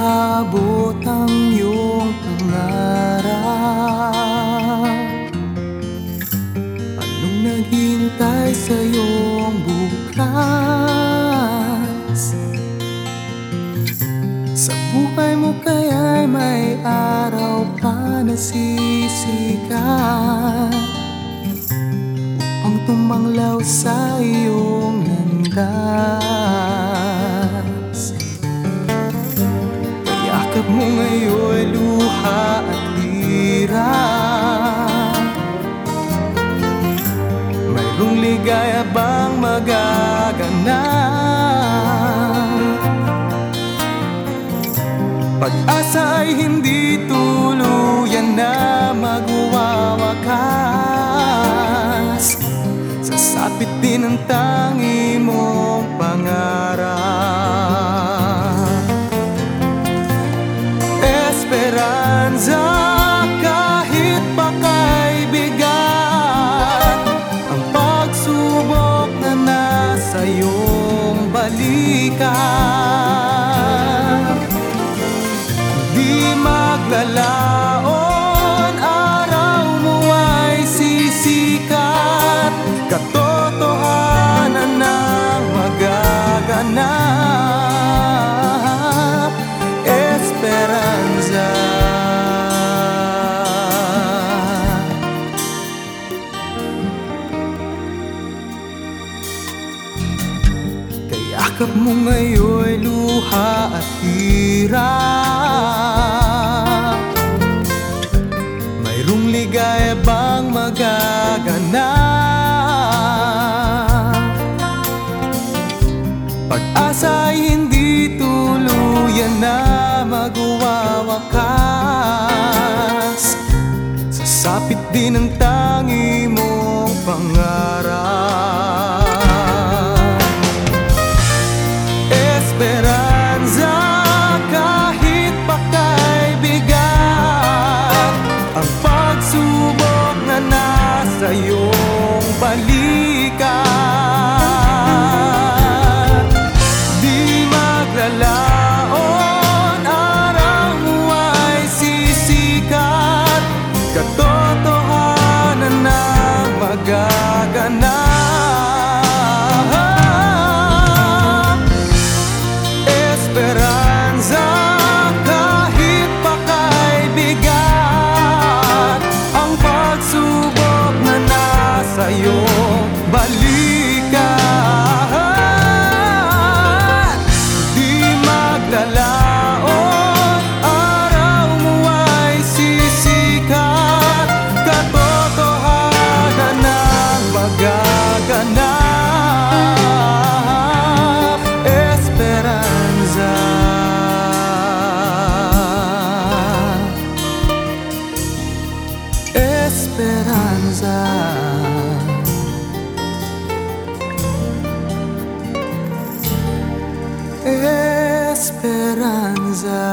maabot ang iyong pangarap? Anong naghintay sa iyong bukas? Sa buhay mo kaya'y may araw pa na sisikat upang tumanglaw sa iyong landas. Yakap mo ngayon'y luha at hirap. Mayroong ligaya bang magaganap? Pag-asa ay hindi tuluyan na magwawakas. Sasapit din ang tangi mong pangarap. Esperanza, kahit pa kay bigat ang pagsubok na nasa iyong balikat. Di maglalaon, araw mo ay sisikat. Katotohanan ang magaganap. Esperanza. Kayakap mo ngayon'y luha at hirap. Mayroong ligaya bang magaganap? Pag-asa ay hindi tuluyan na magwawakas. Sasapit din ang tangi mong pangarap. Esperanza, kahit pa kay bigat ang pagsubok na nasa iyong balikat. Di maglalaon, araw mo ay sisikat. Katotohanan ang magaganap. Esperanza, kahit pa kay bigat ang pagsubok na nasa iyong balikat. Di maglalaon, araw mo ay sisikat. Katotohanan ang magaganap. Esperanza. Esperanza. Esperanza.